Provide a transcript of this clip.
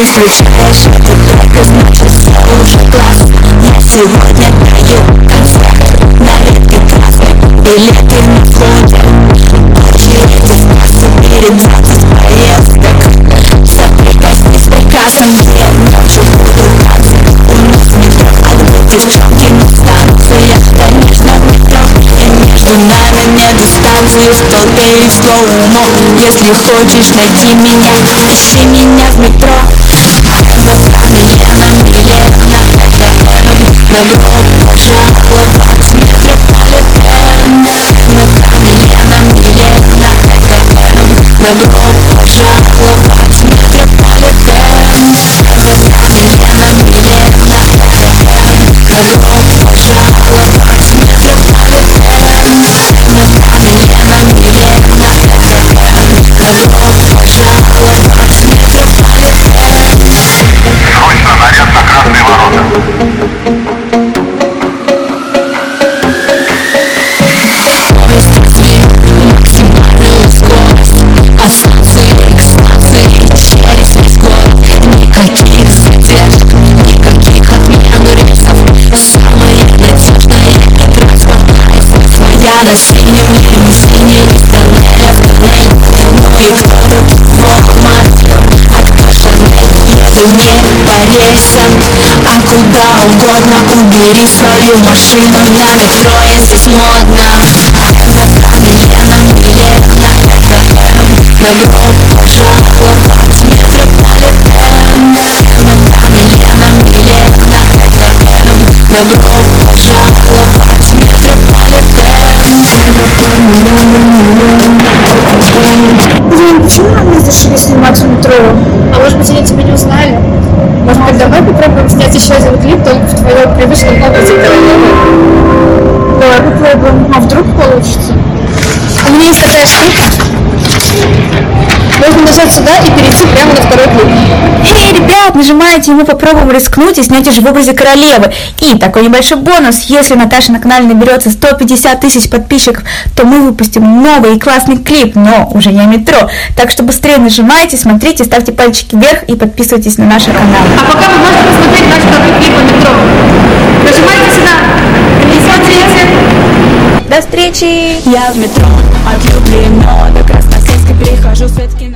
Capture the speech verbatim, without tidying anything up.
включаешь это только, значит все уже классно. Я сегодня даю концерт на редкий красный, билеты на входе. Очереди в кассу перед двадцать поездок. Соприкоснись с приказом, где ночью буду танцы. У нас метро, отбыл девчонки на станциях. Конечно, метро, и между нами нет дистанции. В толпе и в слоумо. Если хочешь найти меня, ищи меня в метро. Милена, Милена, это добро пожаловать в метрополитен. Милена, Милена, это добро пожаловать в метрополитен. Милена, Милена, это добро пожаловать в метрополитен. Милена, Милена, это добро пожаловать в метрополитен. Срочно наряд на красные ворота. Максимальную скорость от станции к станции через весь город. Никаких задержек, никаких отмен рейсов. Самая надежная и транспортная своя на синем лимузине из тоннеля в тоннель. Ну и кто тут Walmart, от Шанель. Еду не по рельсам, а куда угодно. Убери свою машину на метро, я здесь модно. Милена, Милена, это добро пожаловать в метрополитен. Милена, Милена, это добро пожаловать в метрополитен. Блин, почему нам не разрешили снимать в метро? А может быть, они тебя не узнали? Может быть, давай попробуем снять еще один клип только в твоем привычном образе королевы? Давай попробуем. А вдруг получится? У меня есть такая штука. Можно нажать сюда и перейти прямо на второй клип. Эй, ребят, нажимайте, и мы попробуем рискнуть и снять уже в образе королевы. И такой небольшой бонус: если Наташа на канале наберется сто пятьдесят тысяч подписчиков, то мы выпустим новый и классный клип, но уже не о метро. Так что быстрее нажимайте, смотрите, ставьте пальчики вверх и подписывайтесь на наш канал. А пока вы можете посмотреть наш второй клип о метро. Нажимайте сюда. И смотрите. До встречи! Я в метро от Люблино до Красносельска перехожу Светкин.